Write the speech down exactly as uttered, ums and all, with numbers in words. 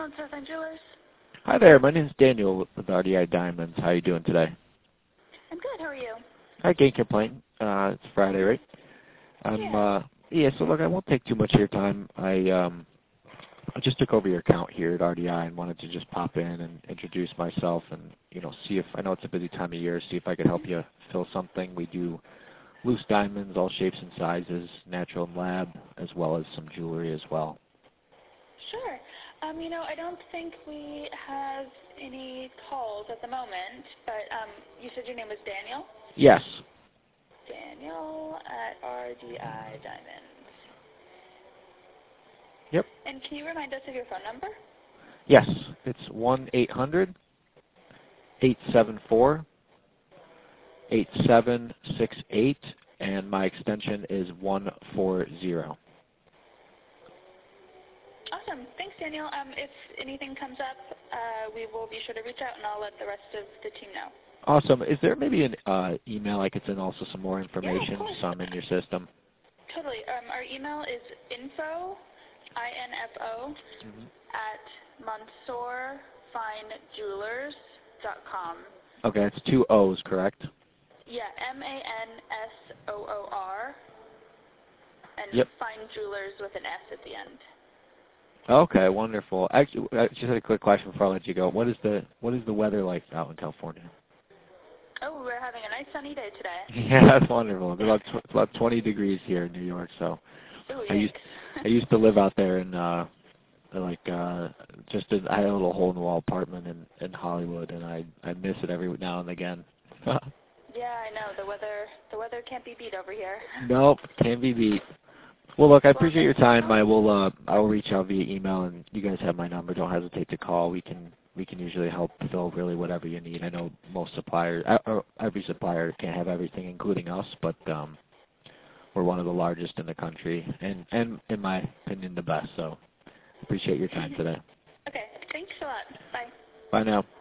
On Southern Jewelers. Hi there. My name is Daniel with R D I Diamonds. How are you doing today? I'm good. How are you? I can't complain. Uh, it's Friday, right? I'm, yeah. Uh, yeah, so look, I won't take too much of your time. I, um, I just took over your account here at R D I and wanted to just pop in and introduce myself and, you know, see if, I know it's a busy time of year, see if I could help you fill something. We do loose diamonds, all shapes and sizes, natural and lab, as well as some jewelry as well. Sure. Um, you know, I don't think we have any calls at the moment, but um, you said your name was Daniel? Yes. Daniel at R D I Diamonds. Yep. And can you remind us of your phone number? Yes. It's one eight hundred, eight seven four, eight seven six eight, and my extension is one forty. Awesome. Thanks, Daniel. Um, if anything comes up, uh, we will be sure to reach out, and I'll let the rest of the team know. Awesome. Is there maybe an uh, email I could send also some more information, Yeah, of some in your system? Totally. Um, our email is info, I N F O, mm-hmm. at Mansour Fine Jewelers dot com. Okay, it's two O's, correct? Yeah, M A N S O O R, and yep. Fine Jewelers with an S at the end. Okay, wonderful. Actually, I just had a quick question before I let you go. What is the what is the weather like out in California? Oh, we're having a nice sunny day today. Yeah, that's wonderful. It's about, tw about twenty degrees here in New York, so Ooh, I used I used to live out there in uh like uh just in, I had a little hole in the wall apartment in in Hollywood, and I I miss it every now and again. Yeah, I know the weather the weather can't be beat over here. Nope, can't be beat. Well, look, I well, appreciate your time. I will uh I will reach out via email, and you guys have my number. Don't hesitate to call. We can we can usually help fill really whatever you need. I know most suppliers, uh, every supplier can't have everything, including us, but um, we're one of the largest in the country, and, and in my opinion, the best. So appreciate your time today. Okay, thanks a lot. Bye. Bye now.